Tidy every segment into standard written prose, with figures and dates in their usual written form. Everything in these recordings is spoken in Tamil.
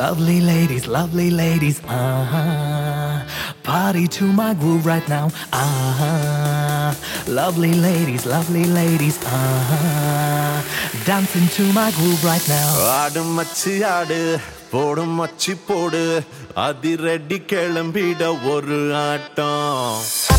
Lovely ladies, uh-huh. Party to my groove right now, uh-huh. Lovely ladies, uh-huh. Dancing to my groove right now. ஆடு மச்சி ஆடு போடு மச்சி போடு அதிரடி கிளம்பிட ஒரு ஆட்டம்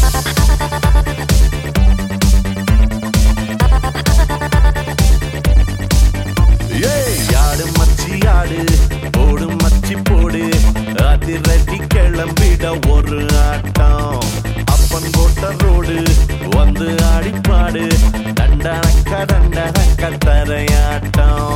ஆடு மச்சி ஆடு போடு மச்சி போடு அதிரடி கிளம்பிட ஒரு ஆட்டம் அப்பன் போட்ட ரோடு வந்து ஆடிப்பாடு தண்டனக்க தரையாட்டம்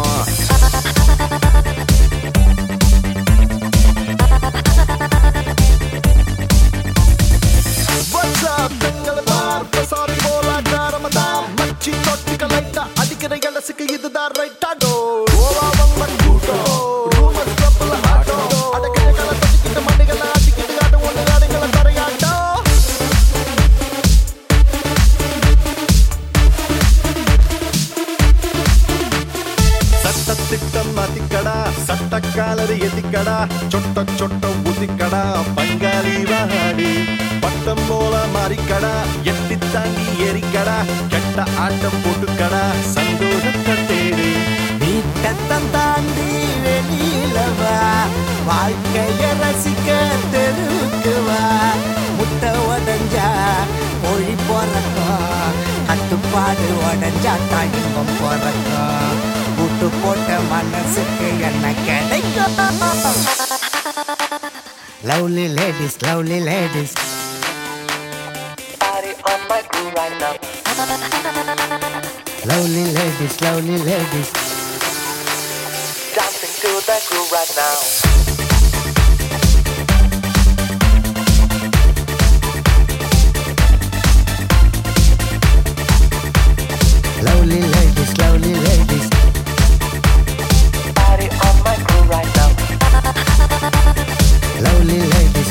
இதுதான் ரைட்டாடோ சட்டத்திட்டம் அதிக்கடா சட்டக்காலரி எதிக்கடா சொட்ட சொட்ட ஊதிக்கடா பங்காளி வாடி பட்டம் போல மாறிக்கடா எட்டி தாண்டி ஏறிக்கடா கெட்ட ஆட்டம் போட்டுக்கடா சந்தோஷத்தை தேடு வீட்டத்தம் தாண்டி வெளியிலவா வாழ்க்கைய ரசிக்க தெருவுக்கு வா முட்டை உடஞ்சா மொழி பிறக்கும் கட்டுப்பாடு உடஞ்சா தனிமம் பிறக்கும் கூட்டு போட்ட மனசுக்கு என்ன கிடைக்கும் Lovely ladies Party on my groove right now. Lovely ladies Dancing to the groove right now. Lovely ladies Party on my groove right now. Lovely ladies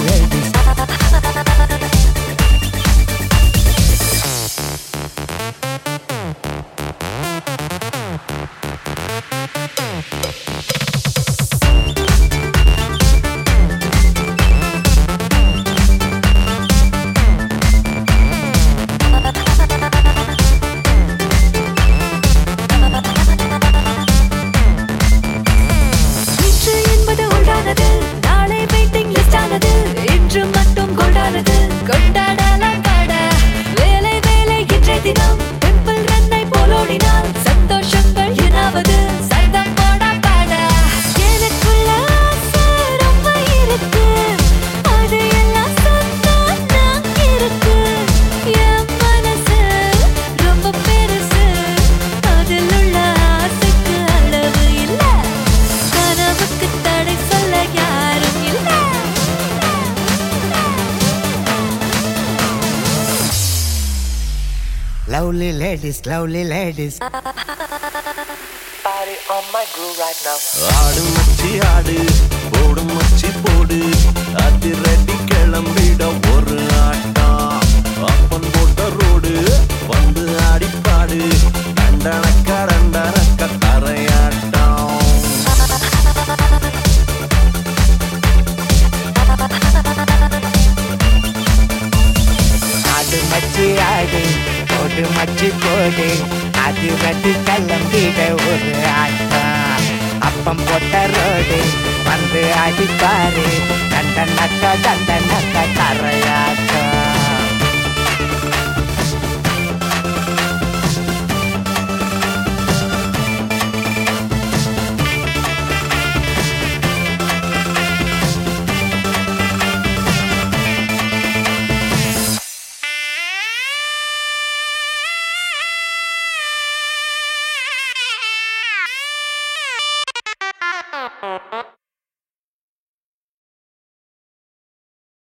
Lovely ladies Party on my groove right now. ஆடு மச்சி ஆடு போடு மச்சி போடு அதிரடி கிளம்பிட ஒரு ஆட்டம் அப்பன் போட்ட ரோடு வந்து ஆடிப்பாடு தண்டனக்க தரையாட்டம் ஆடு மச்சி ஆடு போடு மச்சி போடு அது வெட்டி கிளம்பிட ஒரு ஆட்டம் அப்பம் போட்ட ரோடு வந்து அடிப்பாரு தண்டனக்க தரையாட்டம்